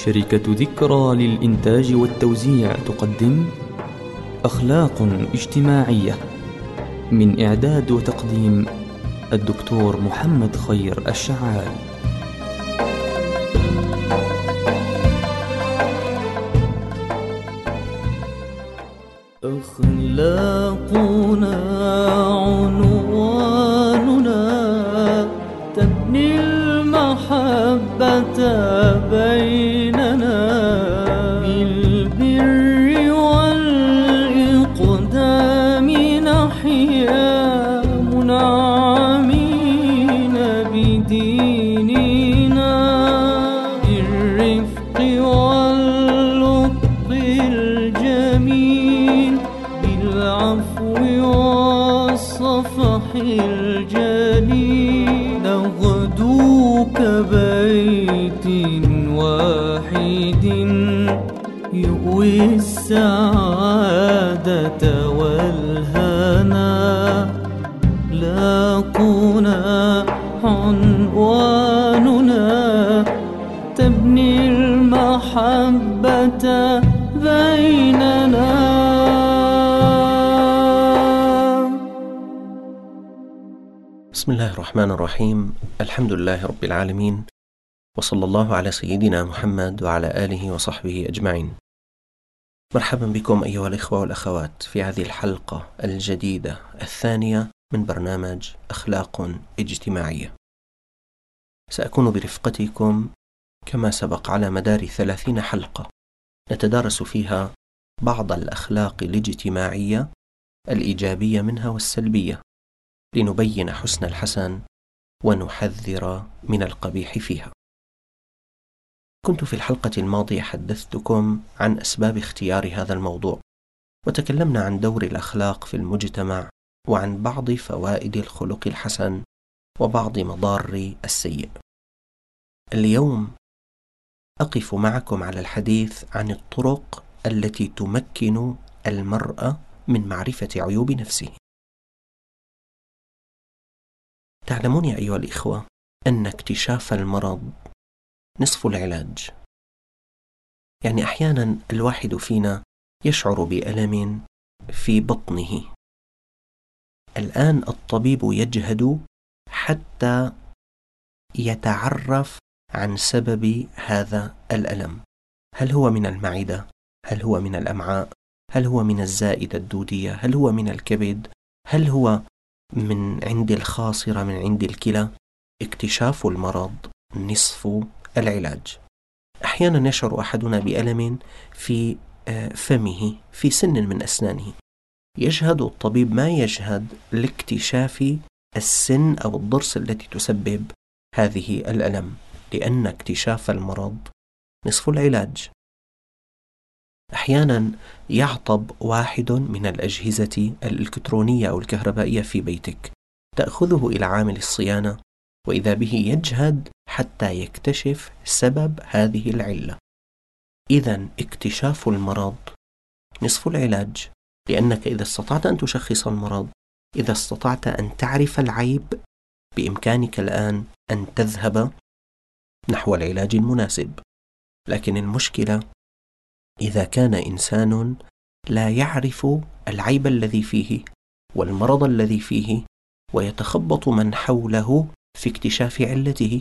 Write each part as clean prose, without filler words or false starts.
شركة ذكرى للإنتاج والتوزيع تقدم أخلاق اجتماعية، من إعداد وتقديم الدكتور محمد خير الشعال. أخلاقنا عنواننا تبني المحبة بيننا بالبر والإقدام نحيا منعمين بديننا بالرفق واللطف الجميل بالعفو والصفح الجليل نغدو كبيت واحد يؤوي السعادة والهنا. لاقنا عنواننا تبني المحبة بيننا. بسم الله الرحمن الرحيم. الحمد لله رب العالمين، وصلى الله على سيدنا محمد وعلى آله وصحبه أجمعين. مرحبا بكم أيها الإخوة والأخوات في هذه الحلقة الجديدة الثانية من برنامج أخلاق اجتماعية. سأكون برفقتكم كما سبق على مدار 30 حلقة نتدارس فيها بعض الأخلاق الاجتماعية الإيجابية منها والسلبية، لنبين حسن الحسن ونحذر من القبيح فيها. كنت في الحلقة الماضية حدثتكم عن أسباب اختيار هذا الموضوع، وتكلمنا عن دور الأخلاق في المجتمع، وعن بعض فوائد الخلق الحسن وبعض مضار السيء. اليوم أقف معكم على الحديث عن الطرق التي تمكن المرء من معرفة عيوب نفسه. تعلمون يا أيها الإخوة أن اكتشاف المرض نصف العلاج. يعني أحيانا الواحد فينا يشعر بألم في بطنه، الآن الطبيب يجهد حتى يتعرف عن سبب هذا الألم. هل هو من المعدة؟ هل هو من الأمعاء؟ هل هو من الزائدة الدودية؟ هل هو من الكبد؟ هل هو من عند الخاصرة، من عند الكلى؟ اكتشاف المرض نصف العلاج. أحيانا يشعر أحدنا بألم في فمه، في سن من أسنانه، يجهد الطبيب ما يجهد لاكتشاف السن أو الضرس التي تسبب هذه الألم، لأن اكتشاف المرض نصف العلاج. أحيانا يعطب واحد من الأجهزة الإلكترونية أو الكهربائية في بيتك، تأخذه إلى عامل الصيانة، وإذا به يجهد حتى يكتشف سبب هذه العلة. إذن اكتشاف المرض نصف العلاج، لأنك إذا استطعت أن تشخص المرض، إذا استطعت أن تعرف العيب، بإمكانك الآن أن تذهب نحو العلاج المناسب. لكن المشكلة إذا كان إنسان لا يعرف العيب الذي فيه والمرض الذي فيه، ويتخبط من حوله في اكتشاف علته.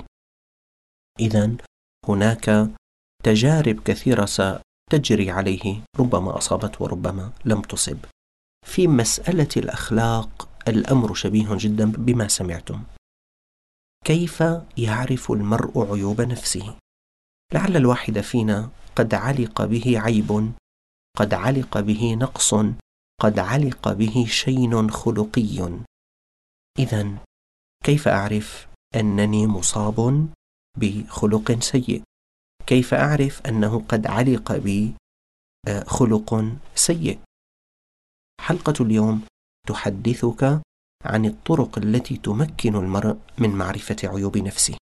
إذن هناك تجارب كثيرة ستجري عليه، ربما أصابت وربما لم تصب. في مسألة الأخلاق الأمر شبيه جدا بما سمعتم. كيف يعرف المرء عيوب نفسه؟ لعل الواحد فينا قد علق به عيب، قد علق به نقص، قد علق به شين خلقي. إذن كيف أعرف أنني مصاب بخلق سيء؟ كيف أعرف أنه قد علق بي خلق سيء؟ حلقة اليوم تحدثك عن الطرق التي تمكن المرء من معرفة عيوب نفسه،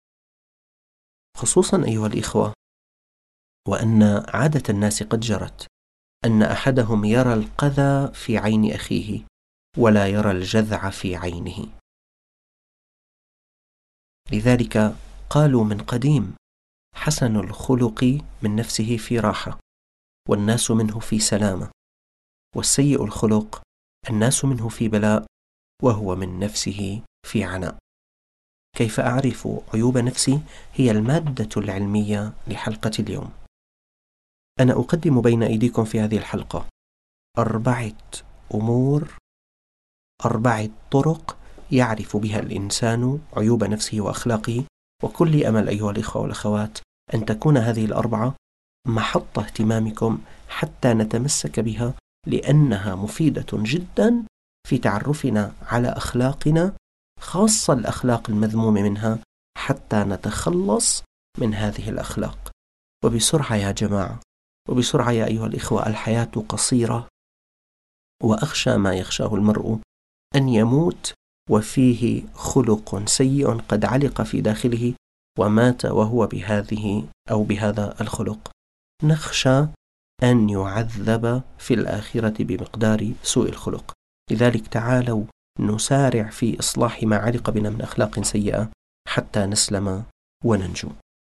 خصوصا أيها الإخوة وأن عادة الناس قد جرت أن أحدهم يرى القذى في عين أخيه ولا يرى الجذع في عينه. لذلك قالوا من قديم حسن الخلق من نفسه في راحة والناس منه في سلامة، والسيء الخلق الناس منه في بلاء وهو من نفسه في عناء. كيف أعرف عيوب نفسي؟ هي المادة العلمية لحلقة اليوم. أنا أقدم بين أيديكم في هذه الحلقة 4 أمور، 4 طرق يعرف بها الإنسان عيوب نفسه وأخلاقه، وكل أمل أيها الإخوة والأخوات أن تكون هذه ال4 محط اهتمامكم حتى نتمسك بها، لأنها مفيدة جدا في تعرفنا على أخلاقنا، خاصة الأخلاق المذموم منها، حتى نتخلص من هذه الأخلاق. وبسرعة يا جماعة، وبسرعة يا أيها الإخوة، الحياة قصيرة، وأخشى ما يخشاه المرء أن يموت وفيه خلق سيء قد علق في داخله ومات وهو بهذه أو بهذا الخلق. نخشى أن يعذب في الآخرة بمقدار سوء الخلق. لذلك تعالوا نسارع في إصلاح ما علق بنا من أخلاق سيئة حتى نسلم وننجو.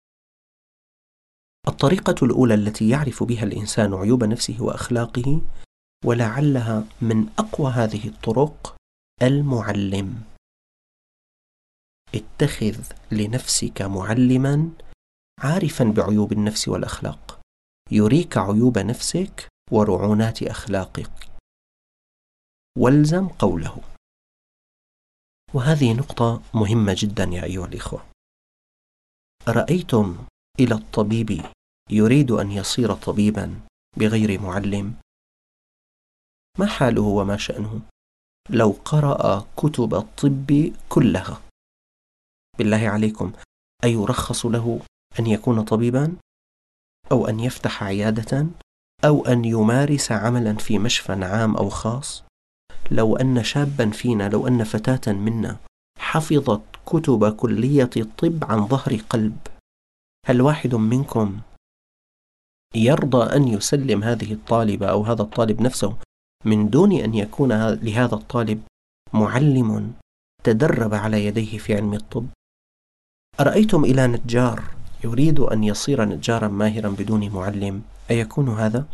الطريقة الأولى التي يعرف بها الإنسان عيوب نفسه وأخلاقه، ولعلها من أقوى هذه الطرق، المعلم. اتخذ لنفسك معلما عارفا بعيوب النفس والأخلاق، يريك عيوب نفسك ورعونات أخلاقك، والزم قوله. وهذه نقطة مهمة جدا يا أيها الإخوة. أرأيتم إلى الطبيب يريد أن يصير طبيبا بغير معلم؟ ما حاله وما شأنه لو قرأ كتب الطب كلها؟ بالله عليكم، أيرخص له أن يكون طبيبا؟ أو أن يفتح عيادة؟ أو أن يمارس عملا في مشفى عام أو خاص؟ لو أن شابا فينا، لو أن فتاة منا حفظت كتب كلية الطب عن ظهر قلب، هل واحد منكم يرضى أن يسلم هذه الطالبة أو هذا الطالب نفسه من دون أن يكون لهذا الطالب معلم تدرب على يديه في علم الطب؟ أرأيتم إلى نجار يريد أن يصير نجارا ماهرا بدون معلم، أيكون هذا؟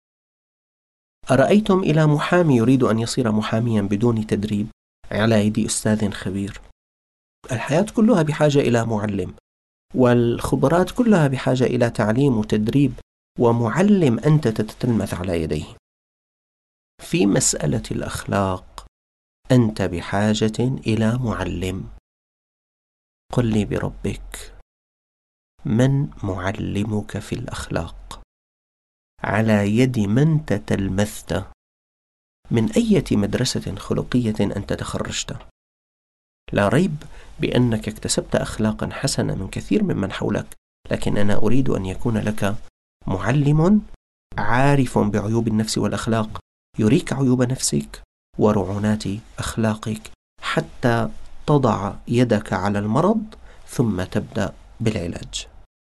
أرأيتم إلى محامي يريد أن يصير محاميا بدون تدريب على يد أستاذ خبير؟ الحياة كلها بحاجة إلى معلم، والخبرات كلها بحاجة إلى تعليم وتدريب ومعلم أنت تتتلمذ على يديه. في مسألة الأخلاق أنت بحاجة إلى معلم. قل لي بربك، من معلمك في الأخلاق؟ على يد من تتلمذت؟ من أي مدرسة خلقية أنت تخرجت؟ لا ريب بأنك اكتسبت أخلاقا حسنة من كثير ممن حولك، لكن أنا أريد أن يكون لك معلم عارف بعيوب النفس والأخلاق، يريك عيوب نفسك ورعونات أخلاقك حتى تضع يدك على المرض ثم تبدأ بالعلاج.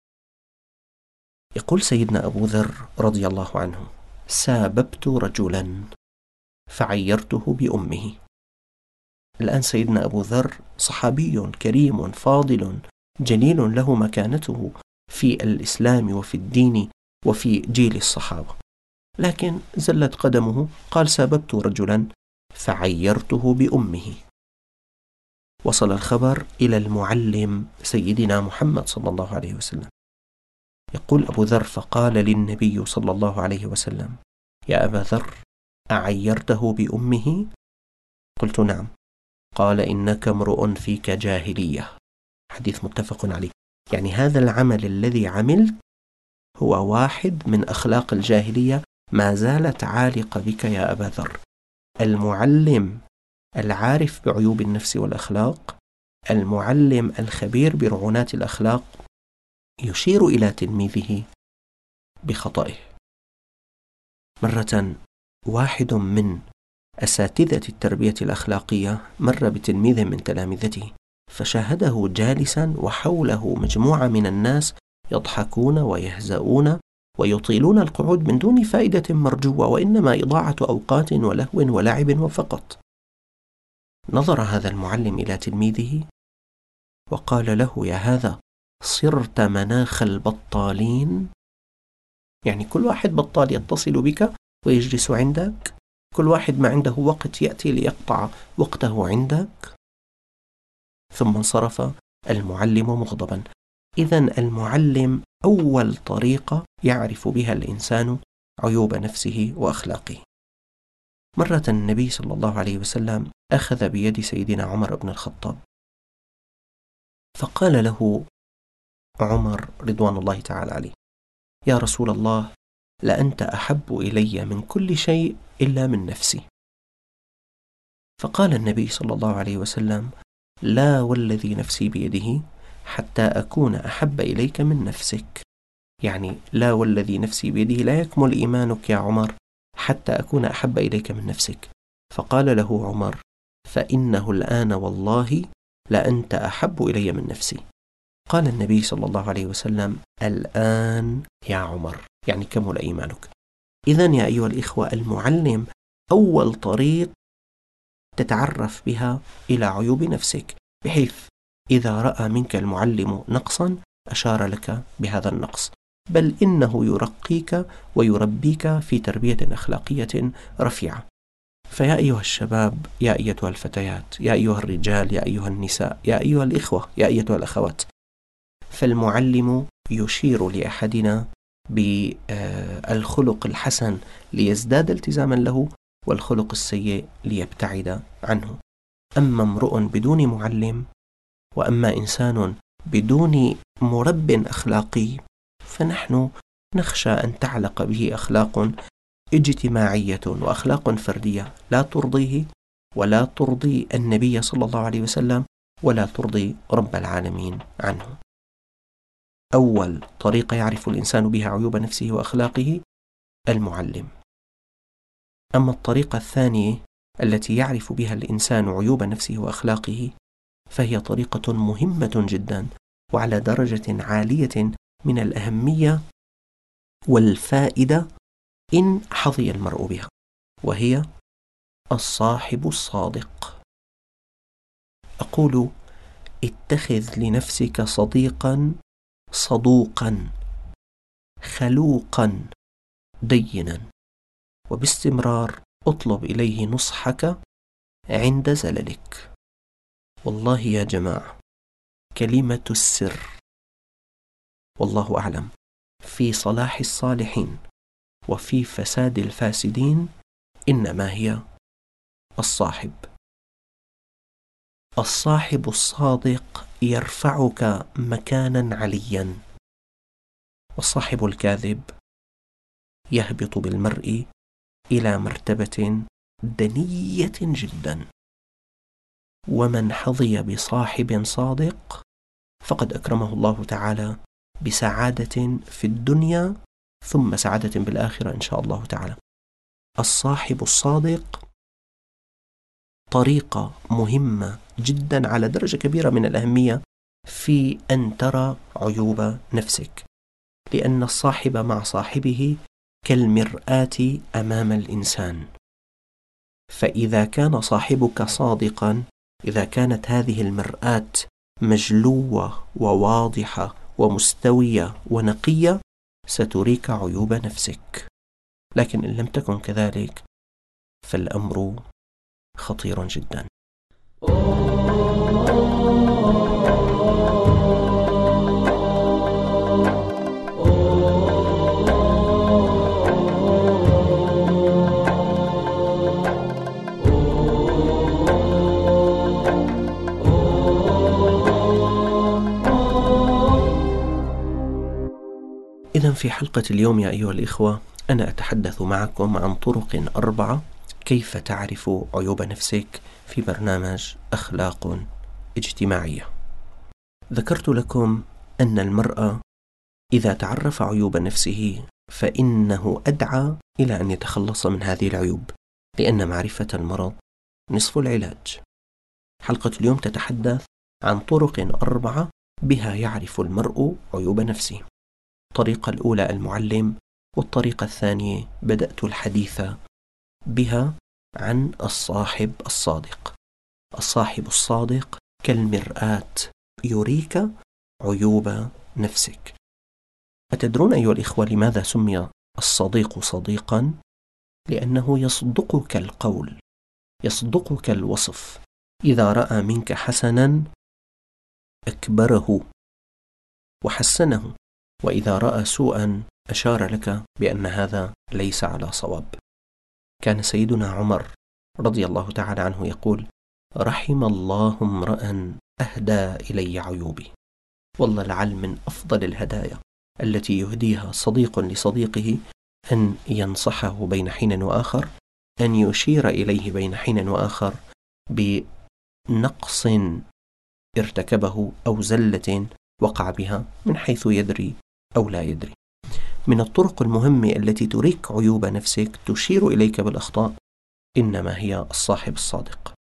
يقول سيدنا أبو ذر رضي الله عنه: ساببت رجلا فعيرته بأمه. الآن سيدنا أبو ذر صحابي كريم فاضل جليل له مكانته في الإسلام وفي الدين وفي جيل الصحابة، لكن زلت قدمه، قال: ساببت رجلا فعيرته بأمه. وصل الخبر إلى المعلم سيدنا محمد صلى الله عليه وسلم. يقول أبو ذر: فقال للنبي صلى الله عليه وسلم: يا أبا ذر، أعيرته بأمه؟ قلت: نعم. قال: إنك امرؤ فيك جاهلية. حديث متفق عليه. يعني هذا العمل الذي عملت هو واحد من أخلاق الجاهلية ما زالت عالقة بك يا أبا ذر. المعلم العارف بعيوب النفس والأخلاق، المعلم الخبير برعونات الأخلاق، يشير إلى تلميذه بخطئه. مرة واحد من أساتذة التربية الأخلاقية مر بتلميذ من تلامذته، فشاهده جالسا وحوله مجموعة من الناس يضحكون ويهزؤون ويطيلون القعود من دون فائدة مرجوة، وإنما إضاعة أوقات ولهو ولعب وفقط. نظر هذا المعلم إلى تلميذه وقال له: يا هذا، صرت مناخ البطالين، يعني كل واحد بطال يتصل بك ويجلس عندك، كل واحد ما عنده وقت يأتي ليقطع وقته عندك. ثم انصرف المعلم مغضبا. إذن المعلم أول طريقة يعرف بها الإنسان عيوب نفسه وأخلاقه. مرة النبي صلى الله عليه وسلم أخذ بيد سيدنا عمر بن الخطاب، فقال له عمر رضوان الله تعالى عليه: يا رسول الله، لأنت أحب إلي من كل شيء إلا من نفسي. فقال النبي صلى الله عليه وسلم: لا والذي نفسي بيده حتى أكون أحب إليك من نفسك. يعني لا والذي نفسي بيده لا يكمل إيمانك يا عمر حتى أكون أحب إليك من نفسك. فقال له عمر: فإنه الآن والله لأنت أحب إلي من نفسي. قال النبي صلى الله عليه وسلم: الآن يا عمر، يعني كمل إيمانك. إذن يا أيها الإخوة، المعلم أول طريق تتعرف بها إلى عيوب نفسك، بحيث إذا رأى منك المعلم نقصا أشار لك بهذا النقص، بل إنه يرقيك ويربيك في تربية أخلاقية رفيعة. فيا أيها الشباب، يا أيتها الفتيات، يا أيها الرجال، يا أيها النساء، يا أيها الإخوة، يا أيتها الأخوات، فالمعلم يشير لأحدنا بالخلق الحسن ليزداد التزاما له، والخلق السيء ليبتعد عنه. أما امرؤ بدون معلم، وأما إنسان بدون مرب أخلاقي، فنحن نخشى أن تعلق به أخلاق اجتماعية وأخلاق فردية لا ترضيه ولا ترضي النبي صلى الله عليه وسلم ولا ترضي رب العالمين عنه. أول طريقة يعرف الإنسان بها عيوب نفسه وأخلاقه المعلم. أما الطريقة الثانية التي يعرف بها الإنسان عيوب نفسه وأخلاقه فهي طريقة مهمة جدا وعلى درجة عالية من الأهمية والفائدة إن حظي المرء بها، وهي الصاحب الصادق. أقول: اتخذ لنفسك صديقا صدوقا خلوقا دينا، وباستمرار اطلب إليه نصحك عند زللك. والله يا جماعة، كلمة السر والله أعلم في صلاح الصالحين وفي فساد الفاسدين إنما هي الصاحب. الصاحب الصادق يرفعك مكانا عليا، والصاحب الكاذب يهبط بالمرء إلى مرتبة دنية جدا. ومن حظي بصاحب صادق فقد أكرمه الله تعالى بسعادة في الدنيا ثم سعادة بالآخرة إن شاء الله تعالى. الصاحب الصادق طريقة مهمة جدا على درجة كبيرة من الأهمية في أن ترى عيوب نفسك، لأن الصاحب مع صاحبه كالمرآة أمام الإنسان. فإذا كان صاحبك صادقا، إذا كانت هذه المرآة مجلوة وواضحة ومستوية ونقية، ستريك عيوب نفسك. لكن إن لم تكن كذلك فالأمر خطير جدا. إذن في حلقة اليوم يا أيها الإخوة أنا أتحدث معكم عن طرق 4 كيف تعرف عيوب نفسك في برنامج أخلاق اجتماعية. ذكرت لكم أن المرء إذا تعرف عيوب نفسه فإنه أدعى إلى أن يتخلص من هذه العيوب، لأن معرفة المرض نصف العلاج. حلقة اليوم تتحدث عن طرق 4 بها يعرف المرء عيوب نفسه. الطريقة الأولى المعلم، والطريقة الثانية بدأت الحديث بها عن الصاحب الصادق. الصاحب الصادق كالمرآة يريك عيوب نفسك. أتدرون أيها الإخوة لماذا سمي الصديق صديقا؟ لأنه يصدقك القول، يصدقك الوصف. إذا رأى منك حسنا أكبره وحسنه، وإذا رأى سوءا أشار لك بأن هذا ليس على صواب. كان سيدنا عمر رضي الله تعالى عنه يقول: رحم الله امرأ أهدى إلي عيوبي. والله لعل من أفضل الهدايا التي يهديها صديق لصديقه أن ينصحه بين حين وآخر، أن يشير إليه بين حين وآخر بنقص ارتكبه أو زلة وقع بها من حيث يدري أو لا يدري. من الطرق المهمة التي تريك عيوب نفسك، تشير إليك بالأخطاء، إنما هي الصاحب الصادق.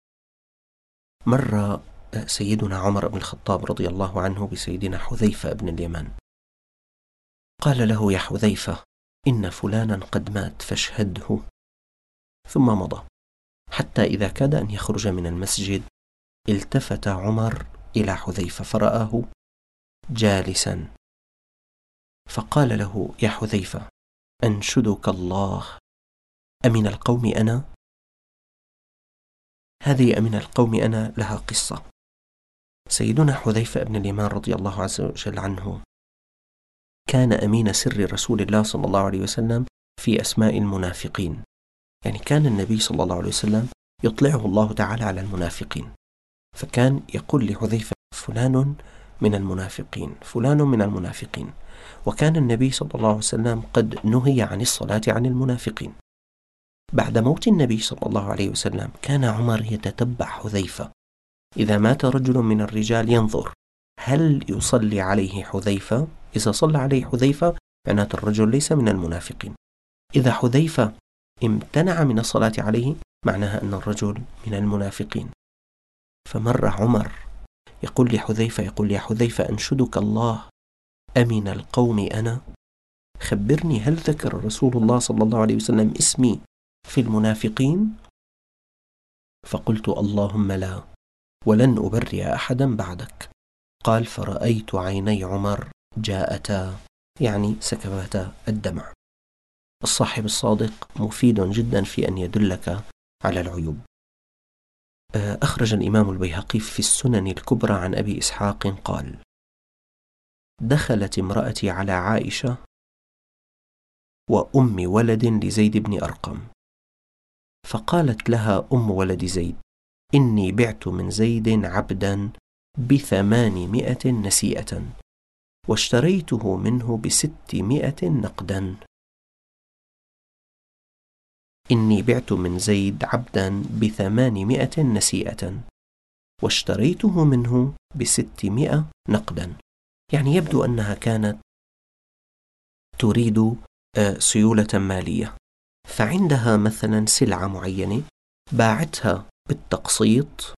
مر سيدنا عمر بن الخطاب رضي الله عنه بسيدنا حذيفة بن اليمان، قال له: يا حذيفة، إن فلانا قد مات فاشهده. ثم مضى حتى إذا كاد أن يخرج من المسجد التفت عمر إلى حذيفة فرآه جالسا، فقال له: يا حذيفة، أنشدك الله، أمن القوم أنا؟ هذه أمن القوم أنا لها قصة. سيدنا حذيفة بن اليمان رضي الله عز وجل عنه كان أمين سر رسول الله صلى الله عليه وسلم في أسماء المنافقين. يعني كان النبي صلى الله عليه وسلم يطلعه الله تعالى على المنافقين، فكان يقول لحذيفة: فلان من المنافقين، فلان من المنافقين. وكان النبي صلى الله عليه وسلم قد نهي عن الصلاة عن المنافقين. بعد موت النبي صلى الله عليه وسلم كان عمر يتتبع حذيفة، إذا مات رجل من الرجال ينظر هل يصلي عليه حذيفة. إذا صلى عليه حذيفة معناته الرجل ليس من المنافقين. إذا حذيفة امتنع من الصلاة عليه معناها أن الرجل من المنافقين. فمر عمر يقول لحذيفة، يقول: يا حذيفة، أنشدك الله، أمن القوم أنا؟ خبرني، هل ذكر رسول الله صلى الله عليه وسلم اسمي في المنافقين؟ فقلت: اللهم لا، ولن أبرئ أحدا بعدك. قال: فرأيت عيني عمر جاءتا، يعني سكبتا الدمع. الصاحب الصادق مفيد جدا في أن يدلك على العيوب. أخرج الإمام البيهقي في السنن الكبرى عن أبي إسحاق قال: دخلت امرأتي على عائشة وأم ولد لزيد بن أرقم، فقالت لها أم ولد زيد: إني بعت من زيد عبدا ب800 نسيئة، واشتريته منه ب600 نقدا. إني بعت من زيد عبدا ب800 نسيئة، واشتريته منه ب600 نقدا. يعني يبدو أنها كانت تريد سيولة مالية، فعندها مثلا سلعة معينة باعتها بالتقسيط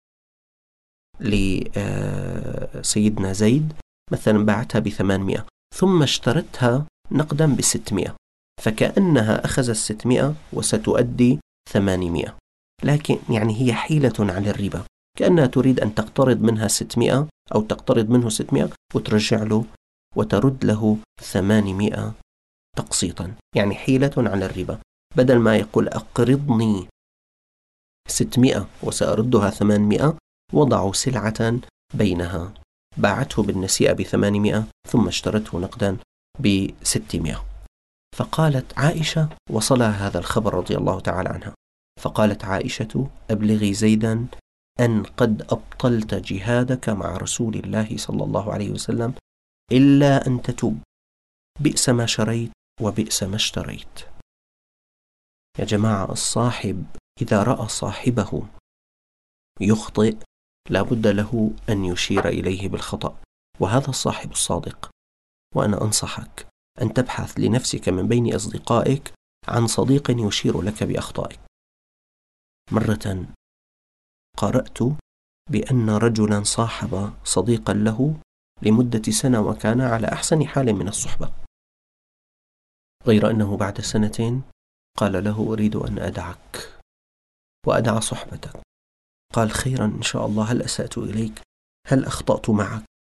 لسيدنا زيد، مثلا باعتها ب800 ثم اشترتها نقدا ب600، فكأنها أخذت 600 وستؤدي 800، لكن يعني هي حيلة على الربا، كأنها تريد أن تقترض منها 600 أو تقترض منه 600 وترجع له وترد له 800 تقسيطا، يعني حيلة على الربا. بدل ما يقول أقرضني 600 وسأردها 800، وضعوا سلعة بينها، باعته بالنسيئة ب800 ثم اشترته نقدا ب600. فقالت عائشة، وصلها هذا الخبر رضي الله تعالى عنها، فقالت عائشة: أبلغي زيدا أن قد أبطلت جهادك مع رسول الله صلى الله عليه وسلم إلا أن تتوب، بئس ما شريت وبئس ما اشتريت. يا جماعة، الصاحب إذا رأى صاحبه يخطئ لابد له أن يشير إليه بالخطأ، وهذا الصاحب الصادق. وأنا أنصحك أن تبحث لنفسك من بين أصدقائك عن صديق يشير لك بأخطائك. مرة قرأت بأن رجلا صاحب صديقا له لمدة سنة وكان على أحسن حال من الصحبة، غير أنه بعد سنتين قال له: أريد أن أدعك وأدع صحبتك. قال: خيرا إن شاء الله، هل أسأت إليك؟ هل أخطأت معك؟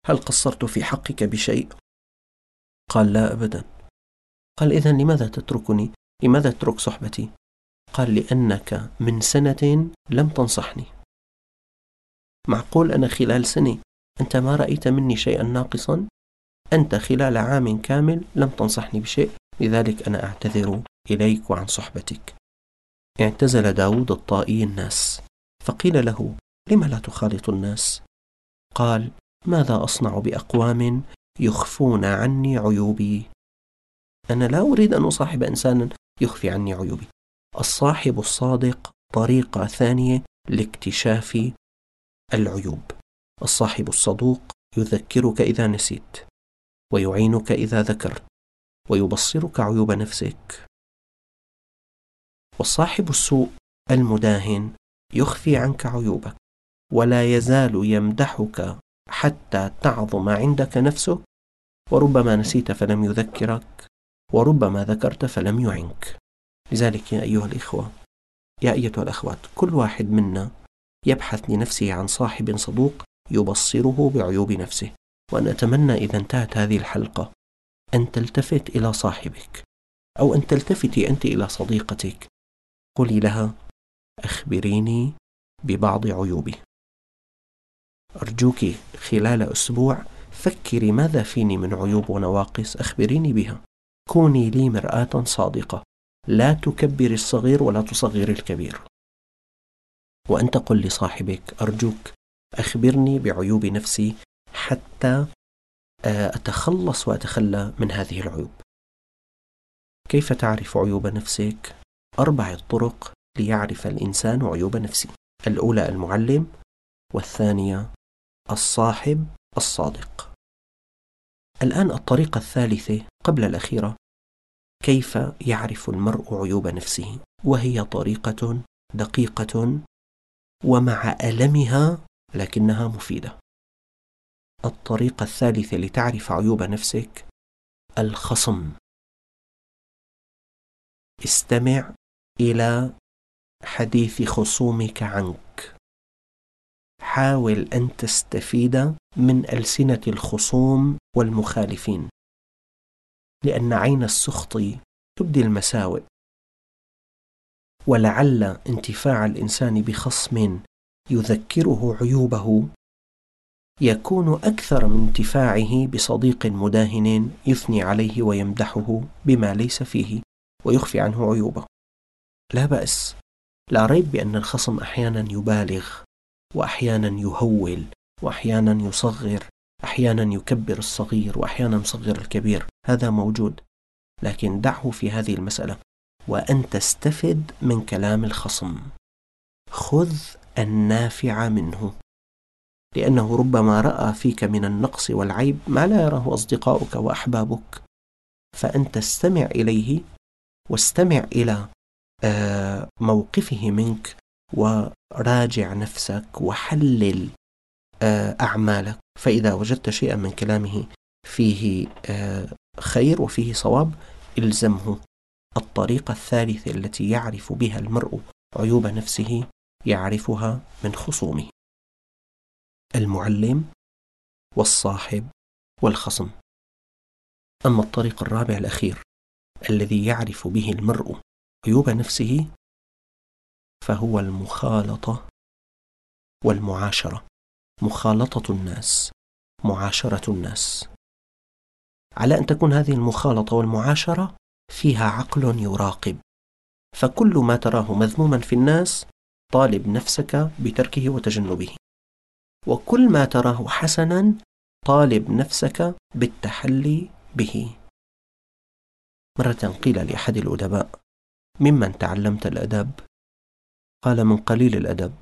هل قصرت في حقك بشيء؟ قال: لا أبدا. قال: إذن لماذا تتركني؟ لماذا تترك صحبتي؟ قال: لأنك من سنة لم تنصحني. معقول أنا خلال سنة أنت ما رأيت مني شيئا ناقصا؟ أنت خلال عام كامل لم تنصحني بشيء، لذلك أنا أعتذر إليك وعن صحبتك. اعتزل داود الطائي الناس، فقيل له: لم لا تخالط الناس؟ قال: ماذا أصنع بأقوام يخفون عني عيوبي؟ أنا لا أريد أن أصاحب إنسانا يخفي عني عيوبي. الصاحب الصادق طريقة ثانية لاكتشاف العيوب. الصاحب الصدوق يذكرك إذا نسيت، ويعينك إذا ذكرت، ويبصرك عيوب نفسك. والصاحب السوء المداهن يخفي عنك عيوبك، ولا يزال يمدحك حتى تعظم عندك نفسك، وربما نسيت فلم يذكرك، وربما ذكرت فلم يعنك. لذلك يا أيها الإخوة، يا أيتها الأخوات، كل واحد منا يبحث لنفسه عن صاحب صدوق يبصره بعيوب نفسه. وأنا أتمنى إذا انتهت هذه الحلقة أن تلتفت إلى صاحبك، أو أن تلتفتي أنت إلى صديقتك، قولي لها: أخبريني ببعض عيوبي. أرجوك خلال أسبوع فكري ماذا فيني من عيوب ونواقص، أخبريني بها. كوني لي مرآة صادقة، لا تكبر الصغير ولا تصغر الكبير. وأنت قل لصاحبك: أرجوك أخبرني بعيوب نفسي حتى أتخلص وأتخلى من هذه العيوب. كيف تعرف عيوب نفسك؟ 4 طرق ليعرف الإنسان عيوب نفسه. الأولى المعلم، والثانية الصاحب الصادق. الآن الطريقة الثالثة قبل الأخيرة: كيف يعرف المرء عيوب نفسه؟ وهي طريقة دقيقة ومع ألمها لكنها مفيدة. الطريقة الثالثة لتعرف عيوب نفسك: الخصم. استمع إلى حديث خصومك عنك، حاول أن تستفيد من ألسنة الخصوم والمخالفين، لأن عين السخط تبدي المساوئ، ولعل انتفاع الإنسان بخصم يذكره عيوبه يكون أكثر من انتفاعه بصديق مداهن يثني عليه ويمدحه بما ليس فيه ويخفي عنه عيوبه. لا بأس، لا ريب بأن الخصم أحيانا يبالغ، وأحيانا يهول، وأحيانا يصغر، أحيانا يكبر الصغير، وأحيانا يصغر الكبير، هذا موجود، لكن دعه في هذه المسألة وأن تستفد من كلام الخصم. خذ النافع منه، لأنه ربما رأى فيك من النقص والعيب ما لا يراه أصدقاؤك وأحبابك، فأنت استمع إليه واستمع إلى موقفه منك، وراجع نفسك وحلل أعمالك، فإذا وجدت شيئا من كلامه فيه خير وفيه صواب إلزمه. الطريقة الثالثة التي يعرف بها المرء عيوب نفسه يعرفها من خصومه: المعلم والصاحب والخصم. أما الطريق الرابع الأخير الذي يعرف به المرء عيوب نفسه فهو المخالطة والمعاشرة. مخالطة الناس، معاشرة الناس. على أن تكون هذه المخالطة والمعاشرة فيها عقل يراقب، فكل ما تراه مذموما في الناس طالب نفسك بتركه وتجنبه، وكل ما تراه حسنا طالب نفسك بالتحلي به. مرة قيل لأحد الأدباء: ممن تعلمت الأدب؟ قال: من قليل الأدب.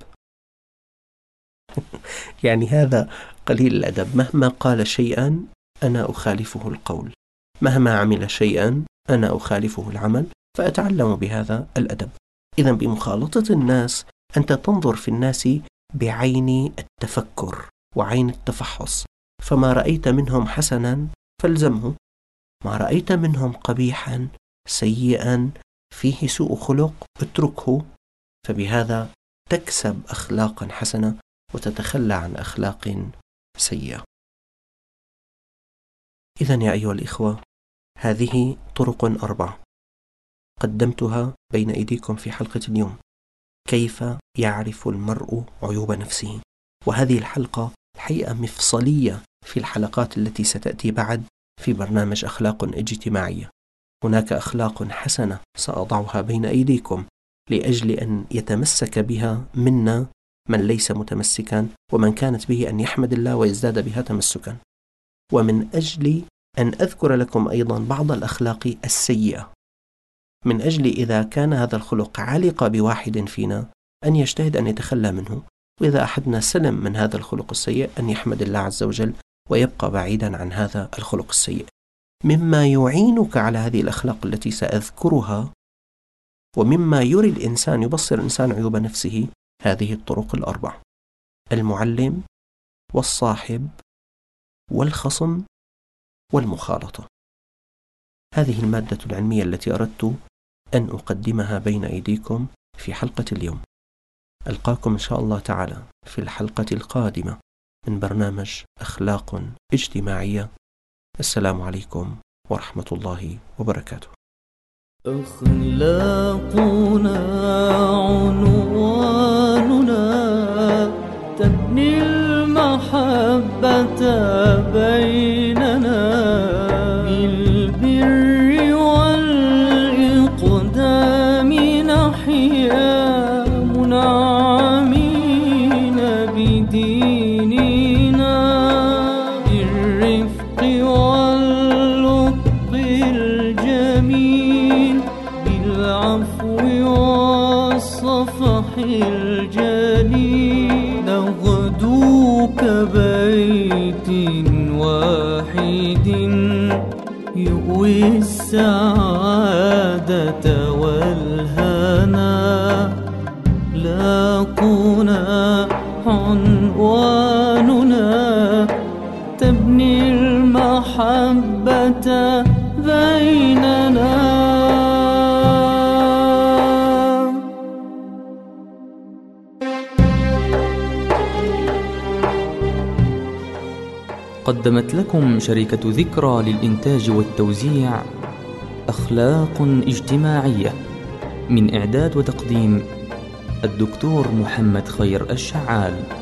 يعني هذا قليل الأدب، مهما قال شيئا أنا أخالفه القول، مهما عمل شيئا أنا أخالفه العمل، فأتعلم بهذا الأدب. إذن بمخالطة الناس أنت تنظر في الناس بعين التفكر وعين التفحص، فما رأيت منهم حسنا فالزمه، ما رأيت منهم قبيحا سيئا فيه سوء خلق اتركه، فبهذا تكسب أخلاقا حسنة وتتخلى عن أخلاق سيئة. إذن يا أيها الإخوة، هذه طرق 4 قدمتها بين أيديكم في حلقة اليوم. كيف يعرف المرء عيوب نفسه؟ وهذه الحلقة الحقيقة مفصلية في الحلقات التي ستأتي بعد في برنامج أخلاق اجتماعية. هناك أخلاق حسنة سأضعها بين أيديكم لأجل أن يتمسك بها منا من ليس متمسكا، ومن كانت به أن يحمد الله ويزداد بها تمسكا. ومن أجل أن أذكر لكم أيضا بعض الأخلاق السيئة، من أجل إذا كان هذا الخلق علق بواحد فينا أن يجتهد أن يتخلى منه، وإذا أحدنا سلم من هذا الخلق السيء أن يحمد الله عز وجل ويبقى بعيدا عن هذا الخلق السيء. مما يعينك على هذه الأخلاق التي سأذكرها، ومما يري الإنسان يبصر الإنسان عيوب نفسه، هذه الطرق 4: المعلم والصاحب والخصم والمخالطة. هذه المادة العلمية التي أردت أن أقدمها بين أيديكم في حلقة اليوم. ألقاكم إن شاء الله تعالى في الحلقة القادمة من برنامج أخلاق اجتماعية. السلام عليكم ورحمة الله وبركاته. أخلاقنا عنواننا تبني المحبة بيننا، بالبر والإقدام نحيا منعمين بديننا، بالرفق واللطف الجميل، بالعفو والصفح الجليل، نغدو كبيت واحد يؤوي السعادة والهنا. لاقونا عنواننا تبني المحبة بيننا. قدمت لكم شركة ذكرى للإنتاج والتوزيع أخلاق اجتماعية، من إعداد وتقديم الدكتور محمد خير الشعال.